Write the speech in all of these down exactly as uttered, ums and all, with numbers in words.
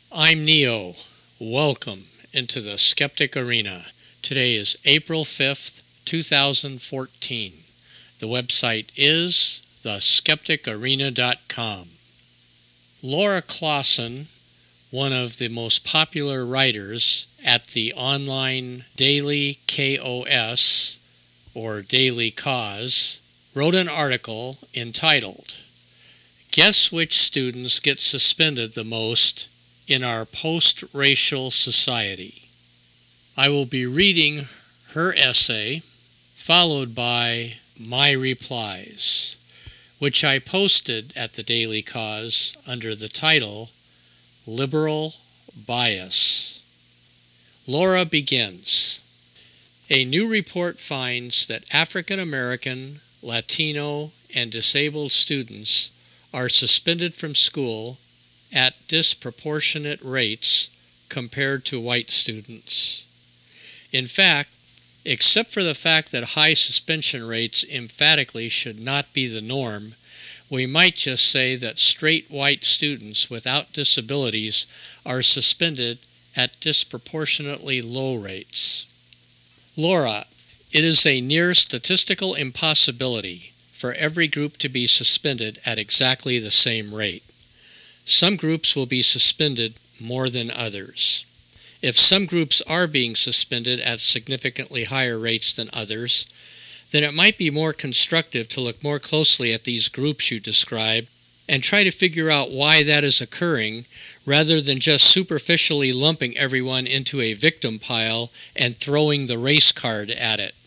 I'm Neo. Welcome into the Skeptic Arena. Today is April fifth, two thousand fourteen. The website is the skeptic arena dot com. Laura Clausen, one of the most popular writers at the online Daily K O S, or Daily Cause, wrote an article entitled, "Guess Which Students Get Suspended the Most in Our Post-Racial Society." I will be reading her essay, followed by my replies, which I posted at the Daily Cause under the title, Liberal Bias. Laura begins. A new report finds that African American, Latino, and disabled students are suspended from school at disproportionate rates compared to white students. In fact, except for the fact that high suspension rates emphatically should not be the norm, we might just say that straight white students without disabilities are suspended at disproportionately low rates. Laura, it is a near statistical impossibility for every group to be suspended at exactly the same rate. Some groups will be suspended more than others. If some groups are being suspended at significantly higher rates than others, then it might be more constructive to look more closely at these groups you describe and try to figure out why that is occurring rather than just superficially lumping everyone into a victim pile and throwing the race card at it.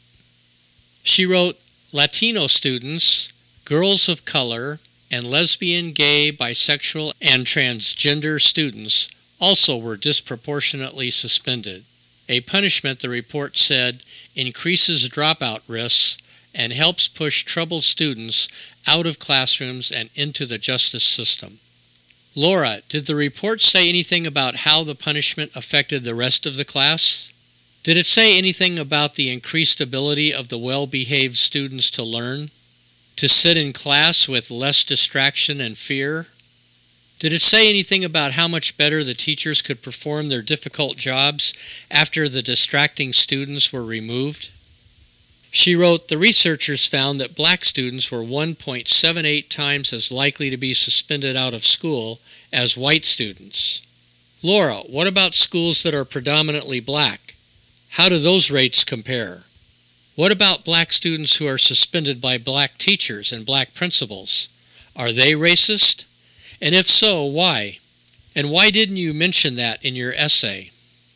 She wrote, Latino students, girls of color, and lesbian, gay, bisexual, and transgender students also were disproportionately suspended, a punishment, the report said, increases dropout risks and helps push troubled students out of classrooms and into the justice system. Laura, did the report say anything about how the punishment affected the rest of the class? Did it say anything about the increased ability of the well-behaved students to learn? To sit in class with less distraction and fear? Did it say anything about how much better the teachers could perform their difficult jobs after the distracting students were removed? She wrote, the researchers found that black students were one point seven eight times as likely to be suspended out of school as white students. Laura, what about schools that are predominantly black? How do those rates compare? What about black students who are suspended by black teachers and black principals? Are they racist? And if so, why? And why didn't you mention that in your essay?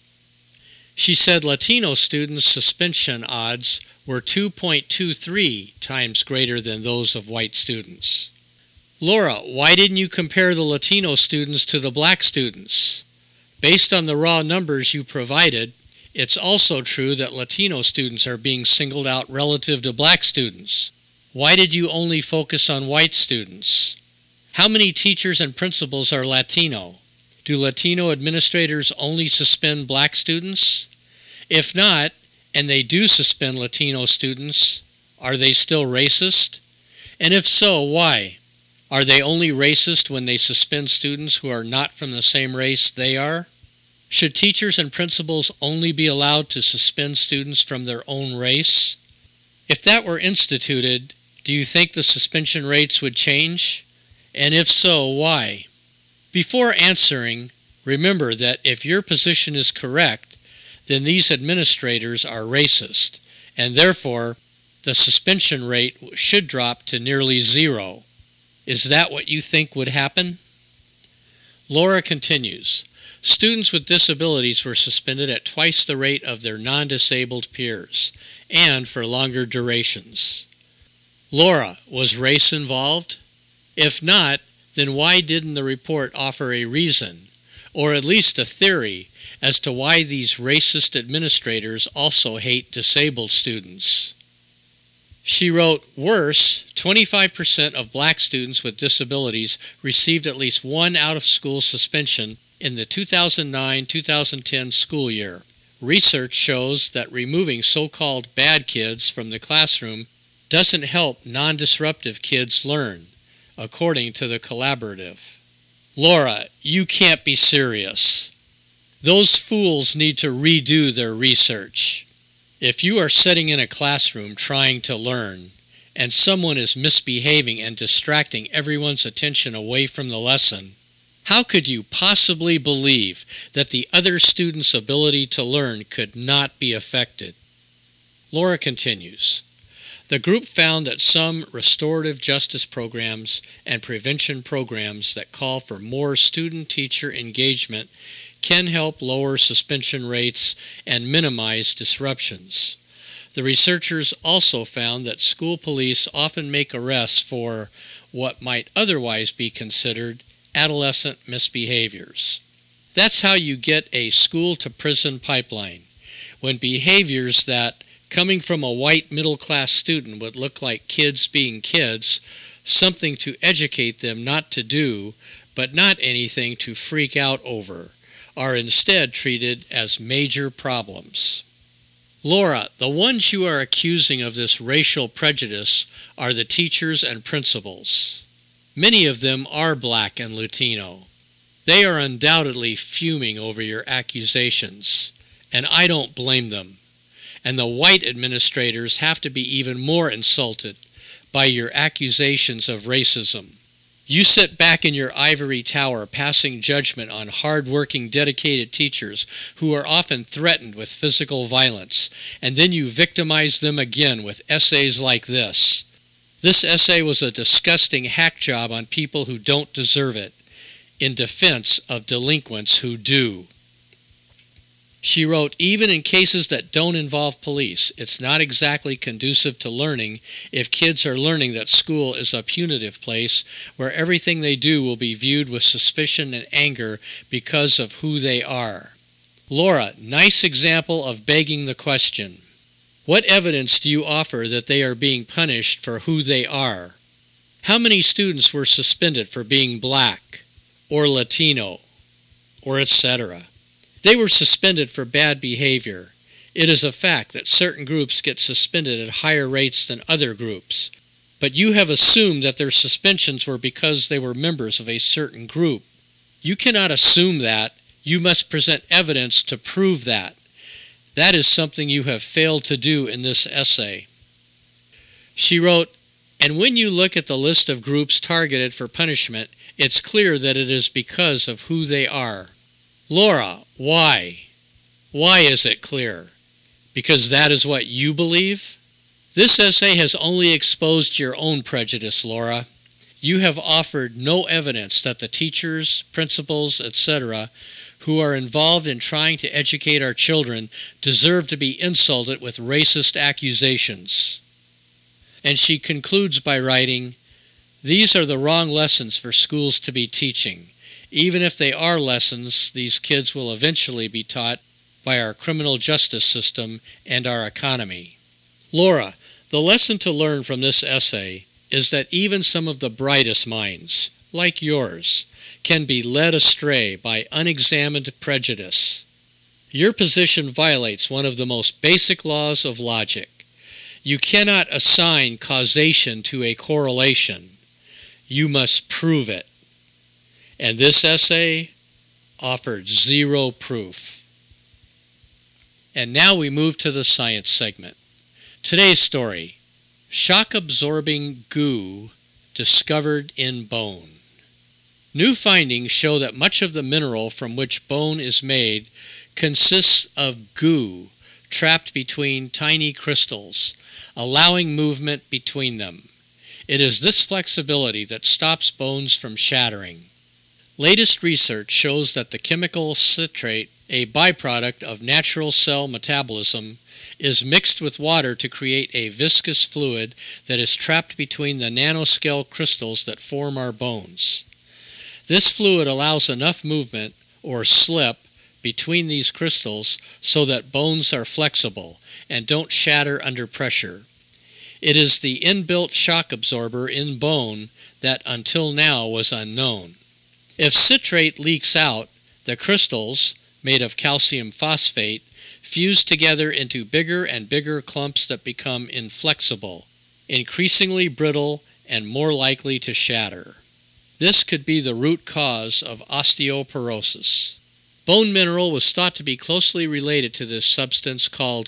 She said Latino students' suspension odds were two point two three times greater than those of white students. Laura, why didn't you compare the Latino students to the black students? Based on the raw numbers you provided, it's also true that Latino students are being singled out relative to black students. Why did you only focus on white students? How many teachers and principals are Latino? Do Latino administrators only suspend black students? If not, and they do suspend Latino students, are they still racist? And if so, why? Are they only racist when they suspend students who are not from the same race they are? Should teachers and principals only be allowed to suspend students from their own race? If that were instituted, do you think the suspension rates would change? And if so, why? Before answering, remember that if your position is correct, then these administrators are racist, and therefore the suspension rate should drop to nearly zero. Is that what you think would happen? Laura continues, students with disabilities were suspended at twice the rate of their non-disabled peers, and for longer durations. Laura, was race involved? If not, then why didn't the report offer a reason, or at least a theory, as to why these racist administrators also hate disabled students? She wrote, worse, twenty-five percent of black students with disabilities received at least one out-of-school suspension in the two thousand nine two thousand ten school year. Research shows that removing so-called bad kids from the classroom doesn't help non-disruptive kids learn, according to the collaborative. Laura, you can't be serious. Those fools need to redo their research. If you are sitting in a classroom trying to learn, and someone is misbehaving and distracting everyone's attention away from the lesson, how could you possibly believe that the other student's ability to learn could not be affected? Laura continues, the group found that some restorative justice programs and prevention programs that call for more student-teacher engagement can help lower suspension rates and minimize disruptions. The researchers also found that school police often make arrests for what might otherwise be considered adolescent misbehaviors. That's how you get a school-to-prison pipeline, when behaviors that, coming from a white middle-class student, would look like kids being kids, something to educate them not to do, but not anything to freak out over, are instead treated as major problems. Laura, the ones you are accusing of this racial prejudice are the teachers and principals. Many of them are black and Latino. They are undoubtedly fuming over your accusations, and I don't blame them. And the white administrators have to be even more insulted by your accusations of racism. You sit back in your ivory tower passing judgment on hard-working, dedicated teachers who are often threatened with physical violence, and then you victimize them again with essays like this. This essay was a disgusting hack job on people who don't deserve it, in defense of delinquents who do. She wrote, even in cases that don't involve police, it's not exactly conducive to learning if kids are learning that school is a punitive place where everything they do will be viewed with suspicion and anger because of who they are. Laura, nice example of begging the question. What evidence do you offer that they are being punished for who they are? How many students were suspended for being black or Latino or et cetera? They were suspended for bad behavior. It is a fact that certain groups get suspended at higher rates than other groups, but you have assumed that their suspensions were because they were members of a certain group. You cannot assume that. You must present evidence to prove that. That is something you have failed to do in this essay. She wrote, and when you look at the list of groups targeted for punishment, it's clear that it is because of who they are. Laura, why? Why is it clear? Because that is what you believe? This essay has only exposed your own prejudice, Laura. You have offered no evidence that the teachers, principals, et cetera, who are involved in trying to educate our children deserve to be insulted with racist accusations. And she concludes by writing, these are the wrong lessons for schools to be teaching. Even if they are lessons, these kids will eventually be taught by our criminal justice system and our economy. Laura, the lesson to learn from this essay is that even some of the brightest minds, like yours, can be led astray by unexamined prejudice. Your position violates one of the most basic laws of logic. You cannot assign causation to a correlation. You must prove it. And this essay offered zero proof. And now we move to the science segment. Today's story, shock-absorbing goo discovered in bone. New findings show that much of the mineral from which bone is made consists of goo trapped between tiny crystals, allowing movement between them. It is this flexibility that stops bones from shattering. Latest research shows that the chemical citrate, a byproduct of natural cell metabolism, is mixed with water to create a viscous fluid that is trapped between the nanoscale crystals that form our bones. This fluid allows enough movement, or slip, between these crystals so that bones are flexible and don't shatter under pressure. It is the inbuilt shock absorber in bone that until now was unknown. If citrate leaks out, the crystals, made of calcium phosphate, fuse together into bigger and bigger clumps that become inflexible, increasingly brittle and more likely to shatter. This could be the root cause of osteoporosis. Bone mineral was thought to be closely related to this substance called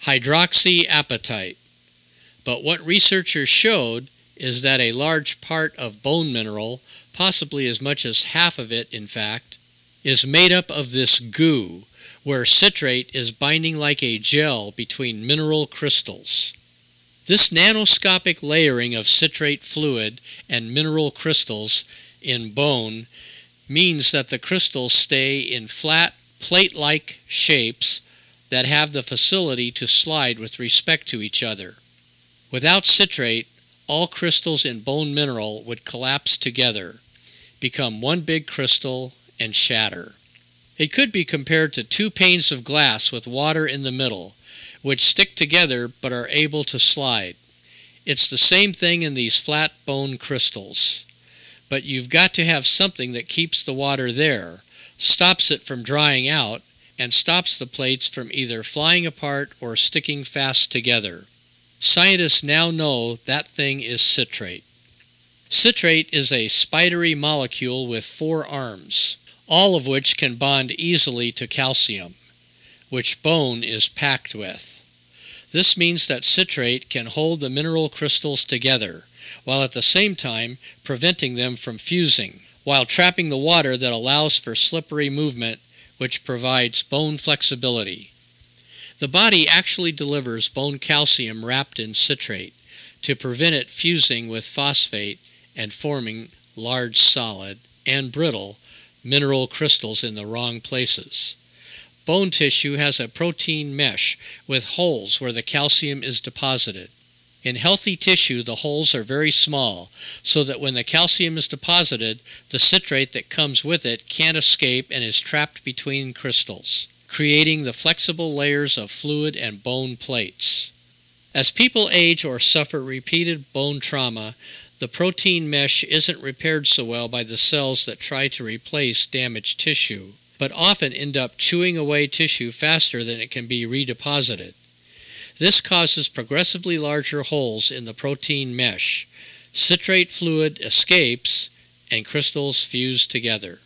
hydroxyapatite. But what researchers showed is that a large part of bone mineral, possibly as much as half of it in fact, is made up of this goo, where citrate is binding like a gel between mineral crystals. This nanoscopic layering of citrate fluid and mineral crystals in bone means that the crystals stay in flat, plate-like shapes that have the facility to slide with respect to each other. Without citrate, all crystals in bone mineral would collapse together, become one big crystal, and shatter. It could be compared to two panes of glass with water in the middle, which stick together but are able to slide. It's the same thing in these flat bone crystals. But you've got to have something that keeps the water there, stops it from drying out, and stops the plates from either flying apart or sticking fast together. Scientists now know that thing is citrate. Citrate is a spidery molecule with four arms, all of which can bond easily to calcium, which bone is packed with. This means that citrate can hold the mineral crystals together, while at the same time preventing them from fusing, while trapping the water that allows for slippery movement, which provides bone flexibility. The body actually delivers bone calcium wrapped in citrate to prevent it fusing with phosphate and forming large solid and brittle mineral crystals in the wrong places. Bone tissue has a protein mesh with holes where the calcium is deposited. In healthy tissue, the holes are very small, so that when the calcium is deposited, the citrate that comes with it can't escape and is trapped between crystals, creating the flexible layers of fluid and bone plates. As people age or suffer repeated bone trauma, the protein mesh isn't repaired so well by the cells that try to replace damaged tissue, but often end up chewing away tissue faster than it can be redeposited. This causes progressively larger holes in the protein mesh. Citrate fluid escapes, and crystals fuse together.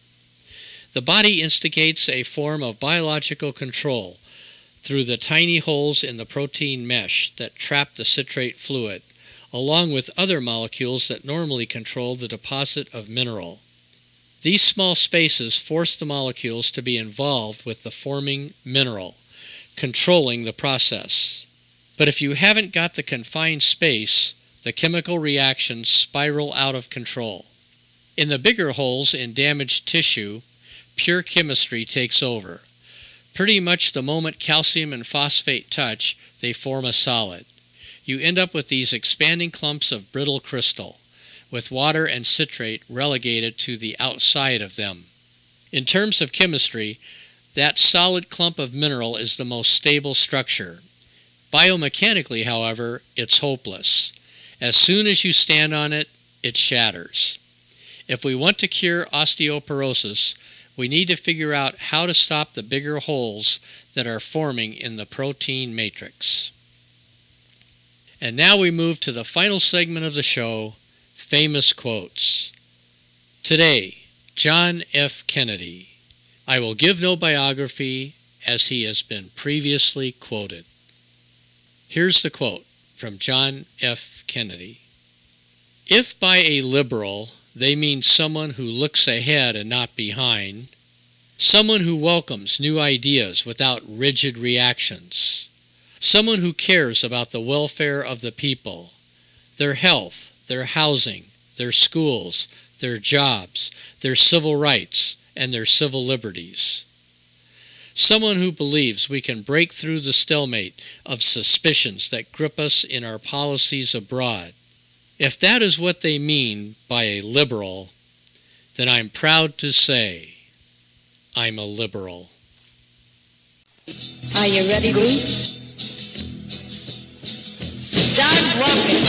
The body instigates a form of biological control through the tiny holes in the protein mesh that trap the citrate fluid, along with other molecules that normally control the deposit of mineral. These small spaces force the molecules to be involved with the forming mineral, controlling the process. But if you haven't got the confined space, the chemical reactions spiral out of control. In the bigger holes in damaged tissue, pure chemistry takes over. Pretty much the moment calcium and phosphate touch, they form a solid. You end up with these expanding clumps of brittle crystal, with water and citrate relegated to the outside of them. In terms of chemistry, that solid clump of mineral is the most stable structure. Biomechanically, however, it's hopeless. As soon as you stand on it, it shatters. If we want to cure osteoporosis, we need to figure out how to stop the bigger holes that are forming in the protein matrix. And now we move to the final segment of the show, Famous Quotes. Today, John F. Kennedy. I will give no biography as he has been previously quoted. Here's the quote from John F. Kennedy. If by a liberal they mean someone who looks ahead and not behind, someone who welcomes new ideas without rigid reactions, someone who cares about the welfare of the people, their health, their housing, their schools, their jobs, their civil rights, and their civil liberties. Someone who believes we can break through the stalemate of suspicions that grip us in our policies abroad. If that is what they mean by a liberal, then I'm proud to say I'm a liberal. Are you ready, Bruce? Start walking.